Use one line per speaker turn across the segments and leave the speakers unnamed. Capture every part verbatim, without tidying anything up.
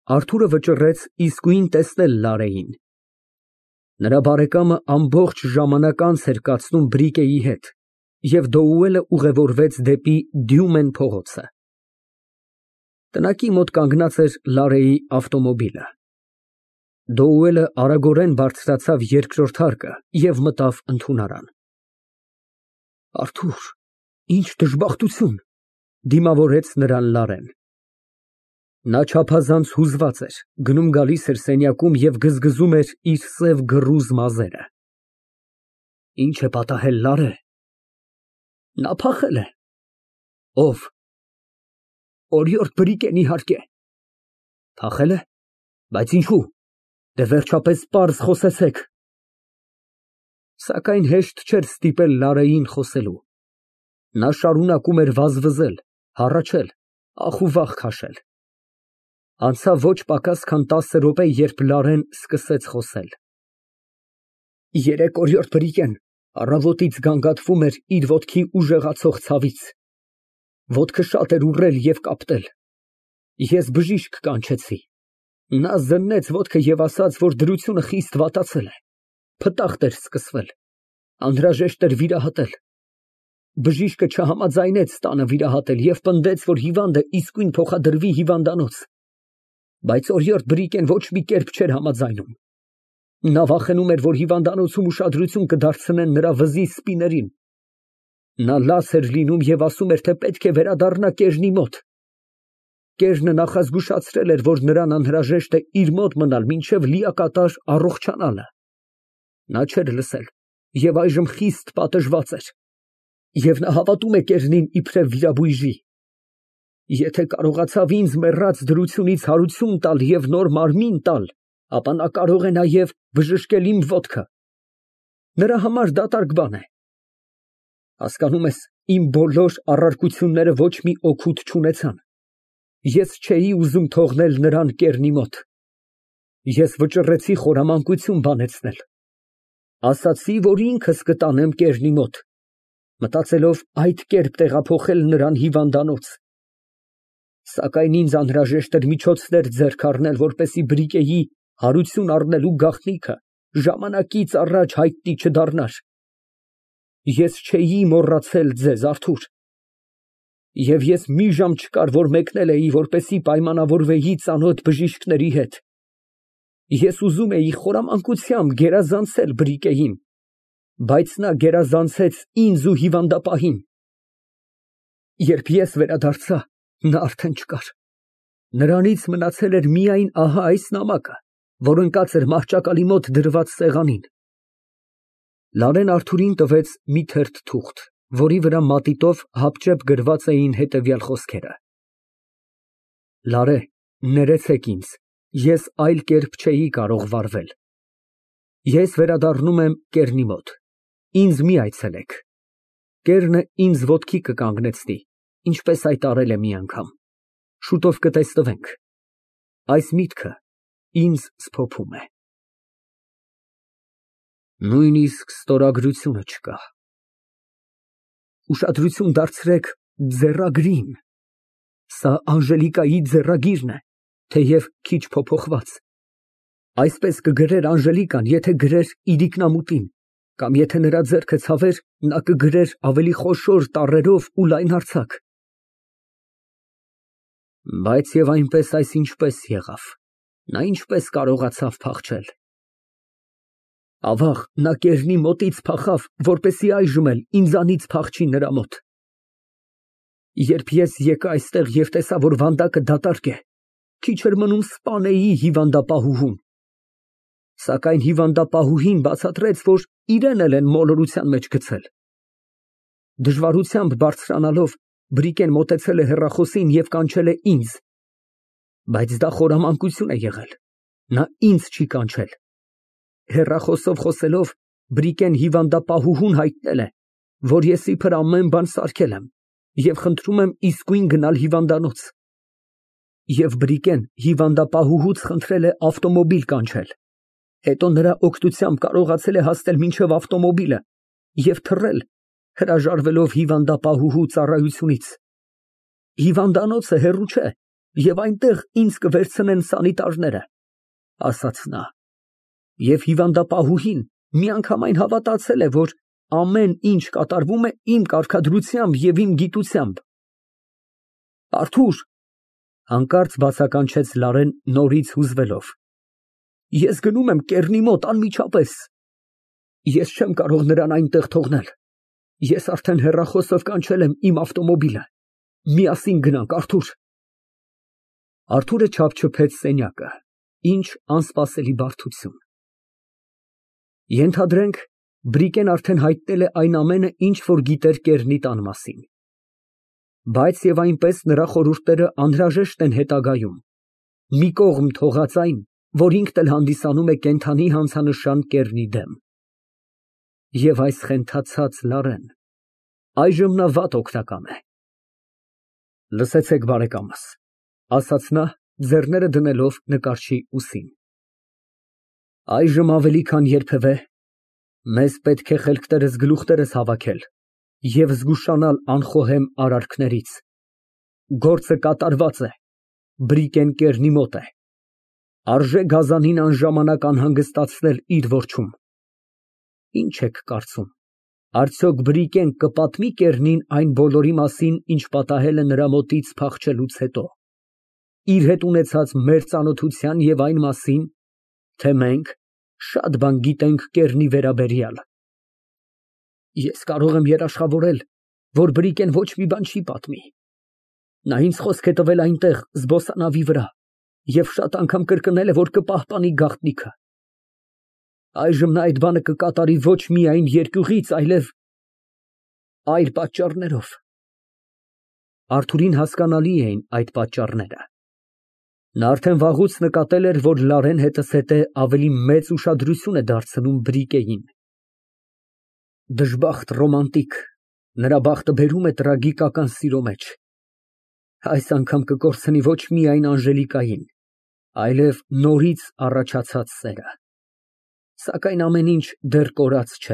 Արթուրը վճռեց իսկույն տեսնել Լարեին։ Նրա բարեկամը ամբողջ ժամանակ անց էր կացնում Բրիկեի հետ, և Դոուելը ուղևորվեց դեպի Դյումեն փողոցը։ Տնակի մոտ կանգնած էր Լարեի ավտոմոբիլը։ Դոուելը արագորեն բարձրացավ երկրորդ հարկը և մտավ ընդունարան։ Արթուր, ինչ դժբախտություն, դիմավորեց նրան Լարեն։ Նա չափազանց հուզված էր, գնում֊գալիս էր սենյակում և գզգզում էր իր սև գռուզ մազերը։ Ինչ է պատահել, Լարե։ Նա փախել է։ Ո՞վ։ Օրիորդ Բրիկեն, իհարկե։ Փախել է, բայց ինչու։ Դե վերջապես պարզ խոսեցեք։ Սակայն հեշտ չէր ստիպել Լարեին խոսելու։ Նա շարունակում էր վազվզել, հառաչել, ախ ու վախ քաշել։ Անցավ ոչ պակաս քան տասը րոպե, երբ Լարեն սկսեց խոսել։ Երեկ օրիորդ Բրիկեն առավոտից գանգատվում էր իր ոտքի ուժեղացող ցավից։ Ոտքը շատ էր ուռել և կապտել։ Ես բժիշկ կանչեցի։ Նա զննեց ոտքը և ասաց, որ դրությունը խիստ վատացել է, փտախտ էր սկսվել, անհրաժեշտ էր վիրահատել։ Բժիշկը չհամաձայնեց տանը վիրահատել և պնդեց, որ հիվանդը իսկույն փոխադրվի հիվանդանոց։ Բայց օրիորդ Բրիկեն ոչ մի կերպ չէր համաձայնում։ Նա վախենում էր, որ հիվանդանոցում ուշադրություն կդարձնեն նրա վզի սպիներին։ Նա լաց էր լինում և ասում էր, թե պետք է վերադառնա Կերնի մոտ։ Կերնը նախազգուշացրել էր, որ նրան անհրաժեշտ է իր մոտ մնալ մինչև լիակատար առողջանալը։ Նա չէր լսել և այժմ խիստ պատժված էր։ Եվ նա հավատում է Կերնին իբրև վիրաբույժի։ Եթե կարողացավ ինձ մեռած դրությունից հարություն տալ և նոր մարմին տալ, ապա նա կարող է նաև բժշկել իմ ոտքը։ Նրա համար դատարկ բան է։ Հասկանում ես, իմ բոլոր առարկությունները ոչ մի օգուտ չունեցան։ Ես չէի ուզում թողնել նրան Կերնի մոտ։ Ես վճռեցի խորամանկություն բանեցնել։ Ասացի, որ ինքս կտանեմ Կերնի մոտ, մտածելով այդ կերպ տեղափոխել նրան հիվանդանոց։ Սակայն ինձ անհրաժեշտ էր միջոցներ ձեռք առնել, որպեսզի Բրիկեի հարություն առնելու գաղտնիքը ժամանակից առաջ հայտնի չդառնար։ Ես չէի մոռացել ձեզ, Արթուր։ Եվ ես մի ժամ չկար, որ մեկնել էի, որպեսզի պայմանավորվեի ծանոթ բժիշկների հետ։ Ես ուզում էի խորամանկությամբ գերազանցել Բրիկեին, բայց նա գերազանցեց ինձ ու հիվանդապահին։ Երբ ես վերադարձա, նա արդեն չկար։ Նրանից մնացել էր միայն ահա այս նամակը, որ ընկած էր մահճակալի մոտ դրված սեղանին։ Լարեն Արթուրին տվեց մի թերթ թուղթ, որի վրա մատիտով հապճեպ գրված էին հետևյալ խոսքերը. Լարե, ներեցեք ինձ, ես այլ կերպ չէի կարող վարվել։ Ես վերադառնում եմ Կերնի մոտ, ինձ մի այցելեք։ Կերնը ինձ ոտքի կկանգնեցնի, ինչպես այդ արել է մի անգամ։ Շուտով կտեսնվենք։ Այս միտքը ինձ սփոփում է։ Նույնիսկ ստորագրությունը չկա։ Ուշադրություն դարձրեք ձեռագրին։ Սա Անժելիկայի ձեռագիրն է, թեև քիչ փոփոխված։ Այսպես կգրեր Անժելիկան, եթե գրեր իրիկնամուտին, կամ եթե նրա ձեռքը ցավեր, նա կգրեր ավելի խոշոր տառերով ու լայնարձակ։ Բայց և այնպես այս ինչպես եղավ, նա ինչպես կարողացավ փախչել։ Ավաղ, նա Կերնի մոտից փախավ, որպեսզի այժմ էլ ինձանից փախչի նրա մոտ։ Երբ ես եկա այստեղ և տեսա, որ վանդակը դատարկ է, քիչ էր մնում սպանեի հիվանդապահուհուն։ Սակայն հիվանդապահուհին բացատրեց, որ իրեն էլ են մոլորության մեջ գցել։ Դժվարությամբ բարձրանալով, Բրիկեն մոտեցել է հեռախոսին և կանչել է ինձ։ Բայց դա խորամանկություն է եղել, նա ինձ չի կանչել։ Հեռախոսով խոսելով, Բրիկեն հիվանդապահուհուն հայտնել է, որ ես իբր ամեն բան սարքել եմ և խնդրում եմ իսկույն գնալ հիվանդանոց։ Եվ Բրիկեն հիվանդապահուհուց խնդրել է ավտոմոբիլ կանչել, հետո նրա օգնությամբ կարողացել է հասնել մինչև ավտոմոբիլը և թռել, հրաժարվելով հիվանդապահուհու ծառայությունից։ Հիվանդանոցը հեռու չէ, և այնտեղ ինձ կվերցնեն սանիտարները, ասաց նա, և հիվանդապահուհին միանգամայն հավատացել է, որ ամեն ինչ կատարվում է իմ կարգադրությամբ և իմ գիտությամբ։ Արթուր, հանկարծ բացականչեց Լարեն նորից հուզվելով, ես գնում եմ Կեռնի մոտ անմիջապես։ Ես չեմ կարող նրան այնտեղ թողնել։ Ես արդեն հեռախոսով կանչել եմ իմ ավտոմոբիլը։ Միասին գնանք, Արթուր։ Արթուրը չափչփեց սենյակը։ Ինչ անսպասելի բարդություն։ Ենթադրենք, Բրիկեն արդեն հայտնել է այն ամենը, ինչ որ գիտեր Կեռնի տան մասին։ Բայց և այնպես նրա խորհուրդները անհրաժեշտ են հետագայում։ Մի կողմ թողած այն, որ ինքն էլ հանդիսանում է կենդանի հանցանշան Կեռնի դեմ։ Եվ այս խենթացած Լարեն, այժմ նա վատ օգնական է։ Լսեցեք, բարեկամս, ասաց նա, ձեռները դնելով նկարչի ուսին, այժմ ավելի քան երբևէ մեզ պետք է խելքներս գլուխներս հավաքել և զգուշանալ անխոհեմ արարքներից։ Գործը կատարված է, Բրիկեն Կեռնի մոտ է, արժե գազանին անժամանակ անհանգստացնել իր որջում։ Ինչ եք կարծում, արդյոք Բրիկեն կպատմի Կեռնին այն բոլորի մասին, ինչ պատահել է նրա մոտից փախչելուց հետո, իր հետ ունեցած մեր ծանոթության և այն մասին, թե մենք շատ բան գիտենք Կեռնի վերաբերյալ։ Ես կարող եմ երաշխավորել, որ Բրիկեն ոչ մի բան չի պատմի։ Նա ինձ խոսք է տվել այնտեղ զբոսանավի վրա և շատ անգամ կրկնել է, որ կպահպանի գաղտնիքը։ Այժմ նա այդ բանը կկատարի ոչ միայն երկյուղից, այլև այլ պատճառներով։ Արթուրին հասկանալի էին այդ պատճառները։ Նա արդեն վաղուց նկատել էր, որ Լարեն հետզհետե ավելի մեծ ուշադրություն է դարձնում Բրիկեին։ Դժբախտ ռոմանտիկ, նրա բախտը բերում է տրագիկական սիրո մեջ։ Այս անգամ կկորցնի ոչ միայն Անժելիկային, այլև նորից առաջացած սերը։ Սակայն ամեն ինչ դեռ կորած չէ։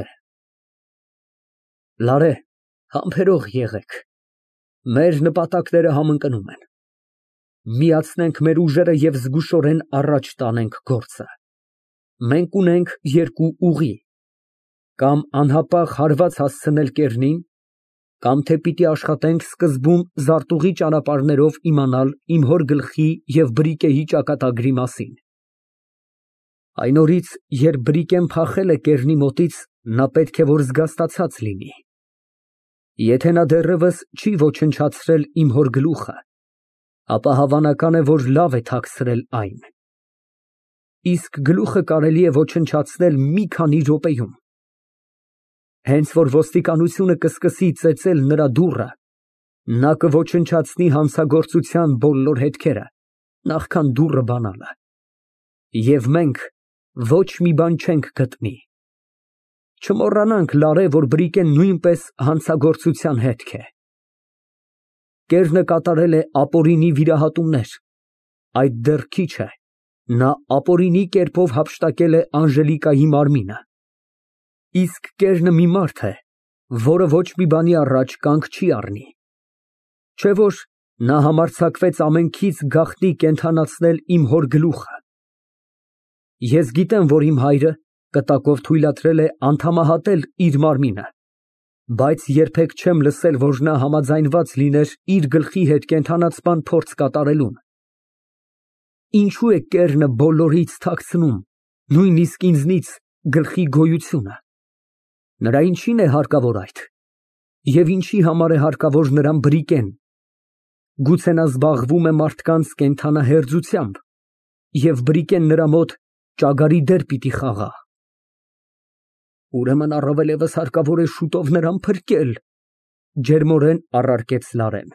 Լարե, համբերող եղեք, մեր նպատակները համընկնում են։ Միացնենք մեր ուժերը և զգուշորեն առաջ տանենք գործը։ Մենք ունենք երկու ուղի. կամ անհապաղ հարված հասցնել Կեռնին, կամ թե պիտի աշխատենք սկզբում զարտուղի ճանապարհներով իմանալ իմ հոր գլխի և Բրիկեի ճակատագրի մասին։ Այն օրից, երբ Բրիկեն փախել է Կեռնի մոտից, նա պետք է որ զգաստացած լինի։ Եթե նա դեռևս չի ոչնչացրել իմ հոր գլուխը, ապա հավանական է, որ լավ է թաքցրել այն։ Իսկ գլուխը կարելի է ոչնչացնել մի քանի րոպեում։ Հենց որ ոստիկանությունը կսկսի ծեծել նրա դուռը, նա կոչնչացնի հանցագործության բոլոր հետքերը, նախքան դուռը բանալը։ Եվ մենք ոչ մի բան չենք գտնի։ Չմոռանանք, Լարե, որ Բրիկեն նույնպես հանցագործության հետք է։ Կեռնը կատարել է ապօրինի վիրահատումներ, այդ դեռ քիչ է, նա ապօրինի կերպով հափշտակել է Անժելիկայի մարմինը։ Իսկ Կեռնը մի մարդ է, որը ոչ մի բանի առաջ կանգ չի առնի։ Չէ որ նա համարձակվեց ամենքից գաղտնի կենդանացնել իմ հոր գլուխը։ Ես գիտեմ, որ իմ հայրը կտակով թույլատրել է անդամահատել իր մարմինը, բայց երբեք չեմ լսել, որ նա համաձայնված լիներ իր գլխի հետ կենդանացման փորձ կատարելուն։ Ինչո՞ւ է Կեռնը բոլորից թաքցնում, նույնիսկ ինձնից, գլխի գոյությունը։ Նրա ինչի՞ն է հարկավոր այդ։ Եվ ինչի համար է հարկավոր նրան Բրիկեն։ Գուցե նա զբաղվում է մարդկանց կենդանահերձությամբ, և Բրիկեն նրա մոտ ճագարի դեր պիտի խաղա։ Ուրեմն առավելևս հարկավոր է շուտով նրան փրկել, ջերմորեն առարկեց Լարեն։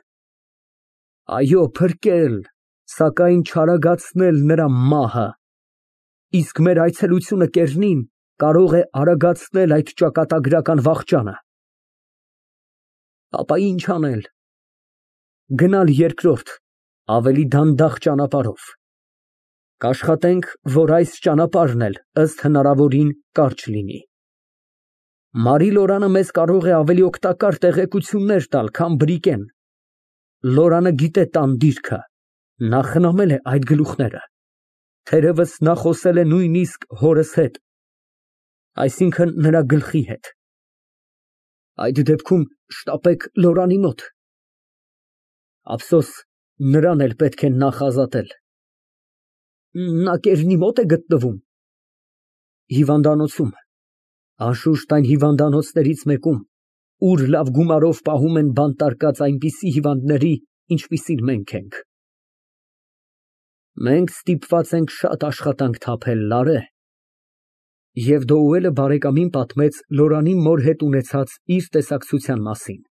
Այո, փրկել, սակայն չարագացնել նրա մահը։ Իսկ մեր այցելությունը Կեռնին կարող է արագացնել այդ ճակատագրական վախճանը։ Ապա ինչ անել։ Գնալ երկրորդ, ավելի դանդաղ ճանապարհով։ Կաշխատենք, որ այս ճանապարհն էլ ըստ հնարավորին կարճ լինի։ Մարի Լորանը մեզ կարող է ավելի օգտակար տեղեկություններ տալ, քան Բրիկեն։ Լորանը գիտե տան դիրքը Նա խնամել է այդ գլուխները, թերևս նա խոսել է նույնիսկ հորս հետ, այսինքն նրա գլխի հետ։ Այդ դեպքում շտապեք Լորանի մոտ։ Ափսոս, նրան էլ պետք է նախ ազատել։ Նա կերնի մոտ է գտնվում։ Հիվանդանոցում, անշուշտ այն հիվանդանոցներից մեկում, ուր լավ գումարով պահում են բանտարկած այնպիսի հիվանդների, ինչպիսին մենք ենք։ Մենք ստիպված ենք շատ աշխատանք թափել, Լարե։ Եվ Դոուելը բարեկամին պատմեց Լորանի մոր հետ ունեցած իր տեսակցության մասին։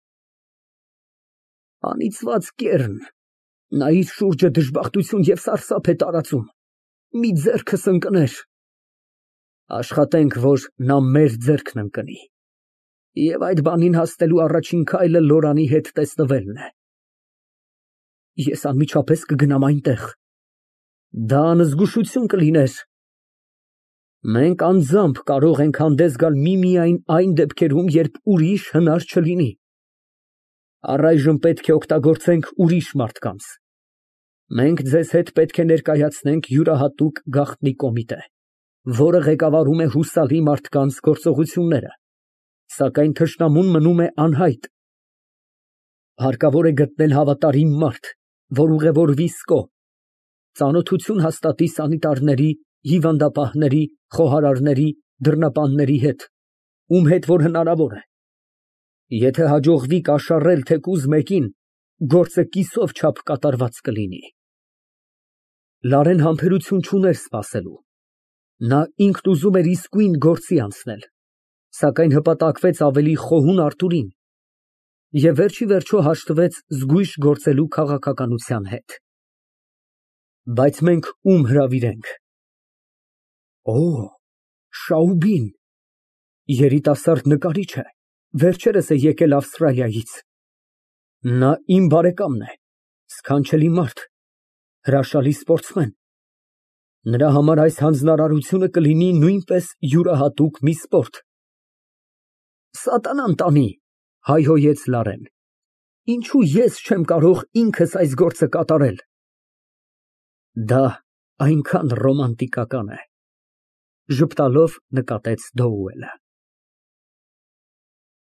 Անիծված կեռն, նա իր շուրջը դժբախտություն և սարսափ է տարածում, մի ձեռքս ընկներ։ Աշխատենք, որ նա մեր ձեռքն ընկնի, և այդ բանին հասնելու առաջին քայլը Լորանի հետ տեսնվելն է։ Ես անմիջապես կգնամ այնտեղ։ Դա անզգուշություն կլիներ։ Մենք անձամբ կարող ենք հանդես գալ միմիայն այն դեպքերում, երբ ուրիշ հնար չլինի։ Առայժմ պետք է օգտագործենք ուրիշ մարդկանց։ Մենք ձեզ հետ պետք է ներկայացնենք յուրահատուկ գաղտնի կոմիտե, որը ղեկավարում է հուսալի մարդկանց գործողությունները, սակայն թշնամուն մնում է անհայտ։ Հարկավոր է գտնել հավատարիմ մարդ, որ ուղևորվի Սկո, ծանոթություն հաստատի սանիտարների, հիվանդապահների, խոհարարների, դռնապանների հետ, ում հետ որ հնարավոր է։ Եթե հաջողվի կաշառել թեկուզ մեկին, գործը կիսով չափ կատարված կլինի։ Լարեն համբերություն չուներ սպասելու։ Նա ինքն ուզում էր իսկույն գործի անցնել, սակայն հպատակվեց ավելի խոհուն Արտուրին և վերջիվերջո հաշտվեց զգույշ գործելու քաղաքականության հետ։ Բայց մենք ում հրավիրենք։ Օ, Շաուբին, երիտասարդ նկարիչ է, վերջերս է եկել Ավստրալիայից։ Նա իմ բարեկամն է, սքանչելի մարդ, հրաշալի սպորտսմեն։ Նրա համար այս հանձնարարությունը կլինի նույնպես յուրահատուկ մի սպորտ։ Սատանան տանի, հայհոյեց Լարեն, ինչու ես չեմ կարող ինքս այս գործը կատարել։ Դա այնքան ռոմանտիկական է, ժպտալով նկատեց Դոուելը։